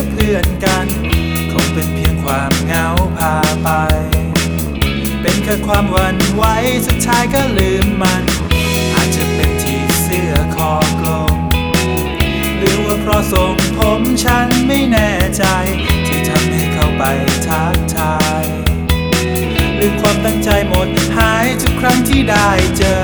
เพื่อนกันคงเป็นเพียงความเหงาพาไปเป็นแค่ความหวั่นไหวสุดท้ายก็ลืมมันอาจจะเป็นที่เสื้อคอกลมหรือว่าเพราะทรงผมฉันไม่แน่ใจที่ทำให้เข้าไปทักทายลืมความตั้งใจหมดหายทุกครั้งที่ได้เจอ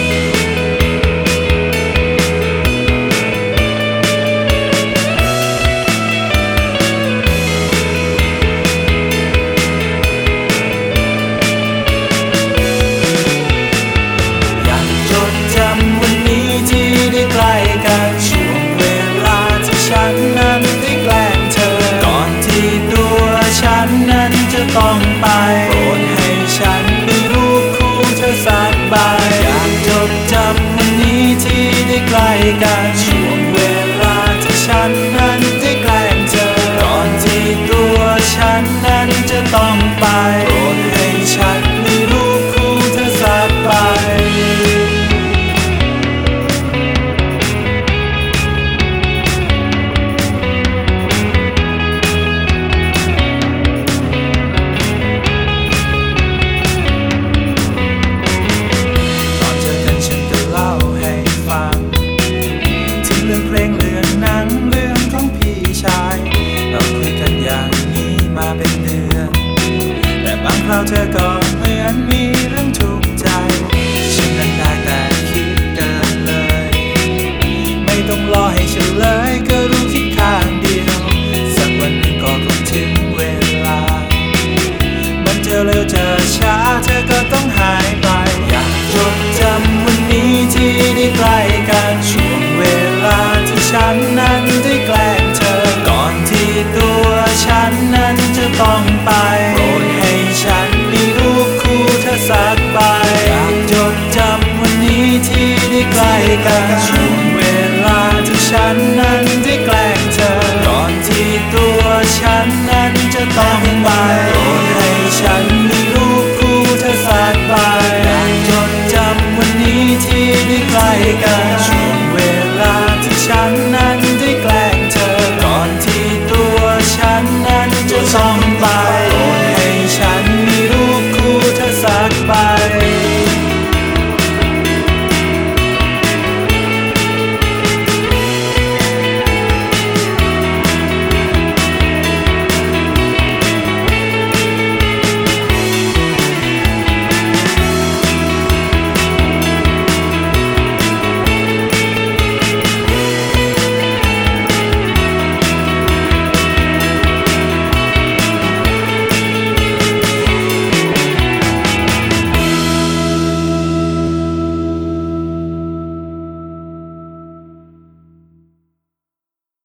ใกล้กันช่วงเวลาที่ฉันนั้นได้แกล้งเธอก่อนที่ตัวฉันนั้นจะต้องไปโปรดให้ฉันมีรูปคู่เธอสักใบอยากจดจำวันนี้ที่ได้ใกล้กันช่วงเวลาที่ฉันนั้นได้แกล้งเธอก่อนที่ตัวฉันนั้นจะต้องไปโปรดให้ฉันมีรูปคู่เธอสักใบเพลงเรื่องหนังเรื่องของพี่ชายเราคุยกันอย่างนี้มาเป็นเดือนแต่บางคราวเธอก็เหมือนมีเรื่องทุกข์ใจฉันนั้นได้แต่คิดเกินเลยไม่ต้องรอให้เฉลยก็รู้คิดข้างเดียวสักวันหนึ่งก็คงถึงเวลามันจะเร็วจะช้าเธอก็ต้องหายไปอยากจดจำวันนี้ที่ได้ใกล้กันช่วงเวลาที่ฉันนั้นได้แกล้งเธอก่อนที่ตัวฉันนั้นจะต้องไปโปรดให้ฉันมีรูปคู่เธอสักใบอยากจดจำวันนี้ที่ได้ใกล้กันช่วงเวลาที่ฉัน